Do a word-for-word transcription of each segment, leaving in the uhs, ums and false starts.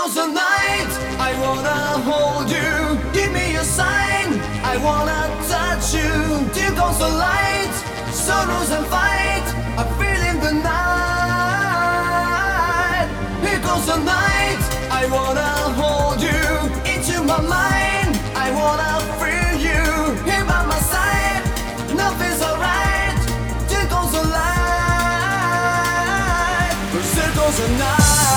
comes the night, I wanna hold you. Give me a sign, I wanna touch you. Till comes the light, sorrows and fight, I feel in the night. Here comes the night, I wanna hold you. Into my mind, I wanna feel you. Here by my side, nothing's alright. Till comes the light, till comes the night.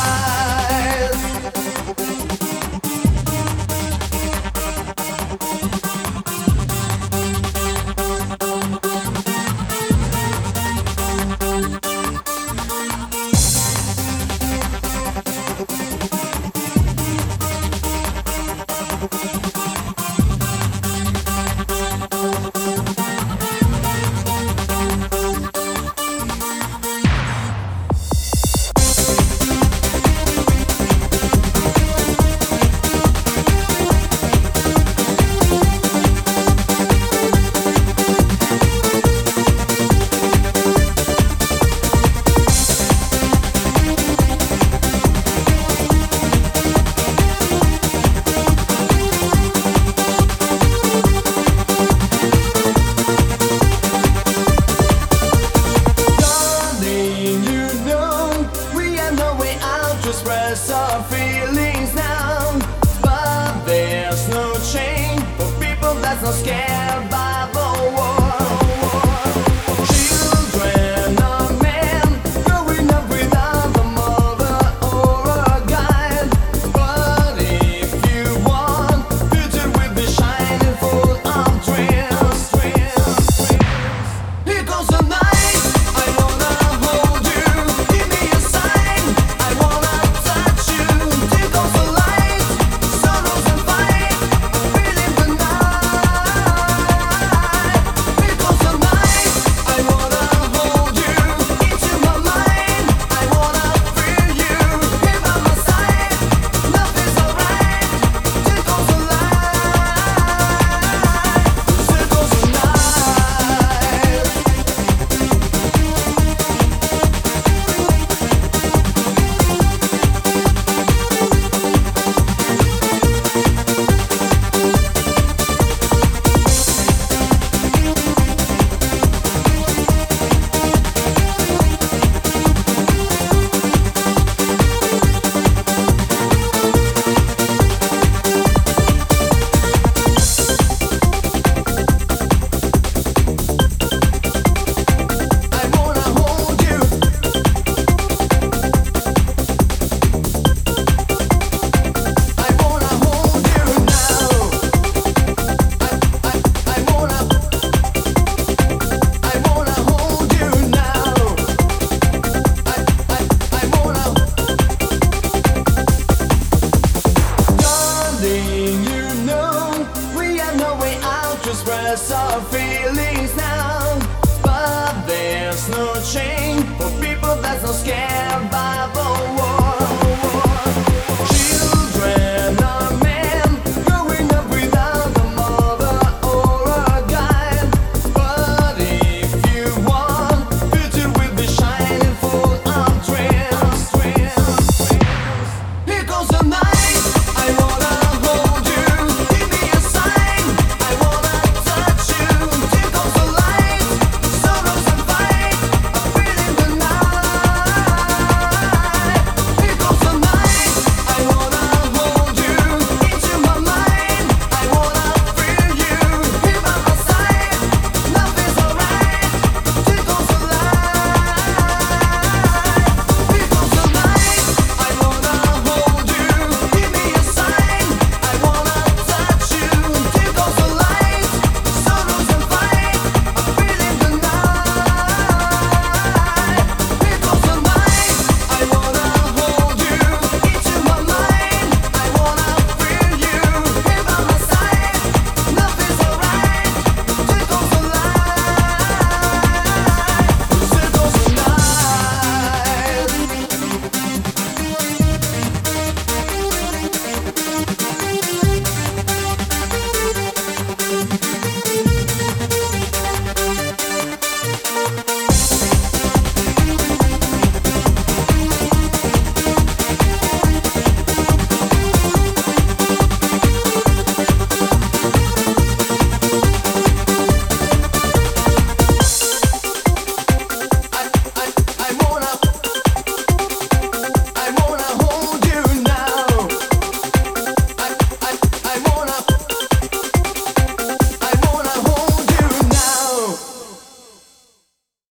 Express our feelings now, but there's no change for people that's not scared by